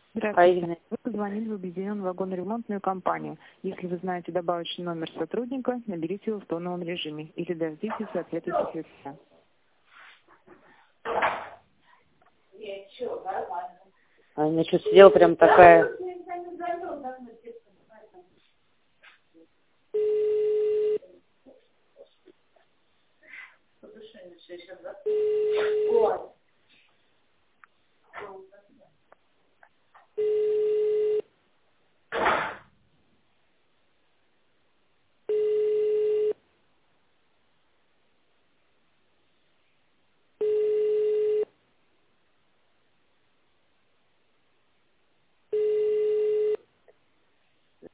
Здравствуйте. Ирина. Вы позвонили в объединенную вагоно-ремонтную компанию. Если вы знаете добавочный номер сотрудника, наберите его в тоновом режиме или дождитесь ответа секретаря. Она что, сидела прям такая...